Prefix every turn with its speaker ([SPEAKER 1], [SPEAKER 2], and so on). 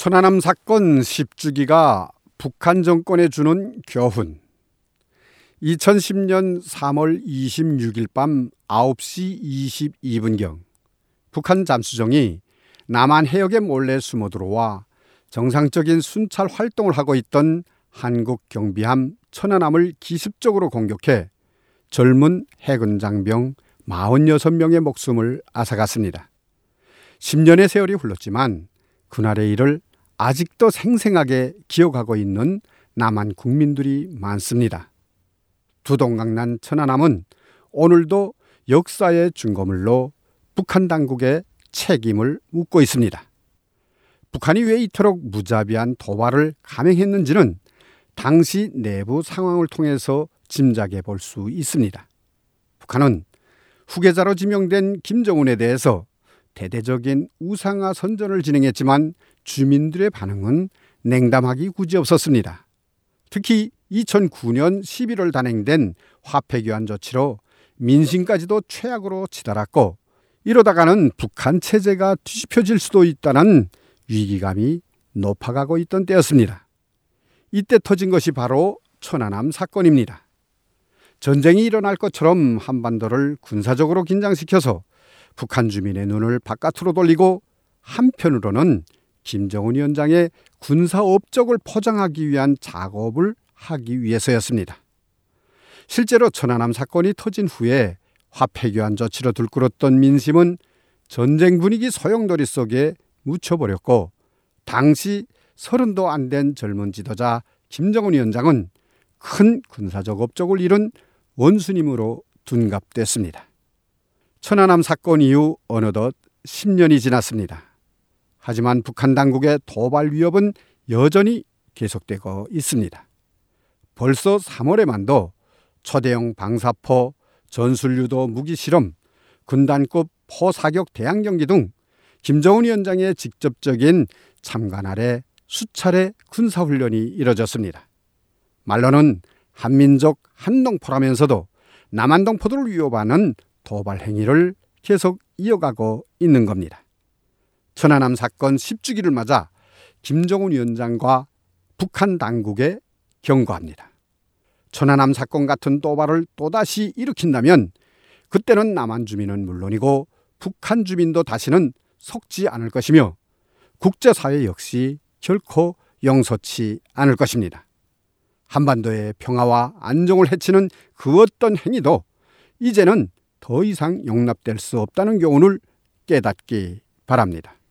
[SPEAKER 1] 천안함 사건 10주기가 북한 정권에 주는 교훈. 2010년 3월 26일 밤 9시 22분경 북한 잠수정이 남한 해역에 몰래 숨어들어와 정상적인 순찰 활동을 하고 있던 한국 경비함 천안함을 기습적으로 공격해 젊은 해군 장병 46명의 목숨을 앗아갔습니다. 10년의 세월이 흘렀지만 그날의 일을 아직도 생생하게 기억하고 있는 남한 국민들이 많습니다. 두동강난 천안함은 오늘도 역사의 증거물로 북한 당국의 책임을 묻고 있습니다. 북한이 왜 이토록 무자비한 도발을 감행했는지는 당시 내부 상황을 통해서 짐작해 볼 수 있습니다. 북한은 후계자로 지명된 김정은에 대해서 대대적인 우상화 선전을 진행했지만 주민들의 반응은 냉담하기 굳이없었습니다. 특히 2009년 11월 단행된 화폐교환 조치로 민심까지도 최악으로 치달았고, 이러다가는 북한 체제가 뒤집혀질 수도 있다는 위기감이 높아가고 있던 때였습니다. 이때 터진 것이 바로 천안함 사건입니다. 전쟁이 일어날 것처럼 한반도를 군사적으로 긴장시켜서 북한 주민의 눈을 바깥으로 돌리고, 한편으로는 김정은 위원장의 군사 업적을 포장하기 위한 작업을 하기 위해서였습니다. 실제로 천안함 사건이 터진 후에 화폐교환 조치로 들끓었던 민심은 전쟁 분위기 소용돌이 속에 묻혀버렸고, 당시 30도 안 된 젊은 지도자 김정은 위원장은 큰 군사적 업적을 이룬 원수님으로 둔갑됐습니다. 천안함 사건 이후 어느덧 10년이 지났습니다. 하지만 북한 당국의 도발 위협은 여전히 계속되고 있습니다. 벌써 3월에만도 초대형 방사포, 전술유도 무기 실험, 군단급 포사격 대항 경기 등 김정은 위원장의 직접적인 참관 아래 수차례 군사훈련이 이뤄졌습니다. 말로는 한민족 한동포라면서도 남한동포들을 위협하는 도발 행위를 계속 이어가고 있는 겁니다. 천안함 사건 10주기를 맞아 김정은 위원장과 북한 당국에 경고합니다. 천안함 사건 같은 도발을 또다시 일으킨다면 그때는 남한 주민은 물론이고 북한 주민도 다시는 속지 않을 것이며 국제사회 역시 결코 용서치 않을 것입니다. 한반도의 평화와 안정을 해치는 그 어떤 행위도 이제는 더 이상 용납될 수 없다는 교훈을 깨닫기 바랍니다.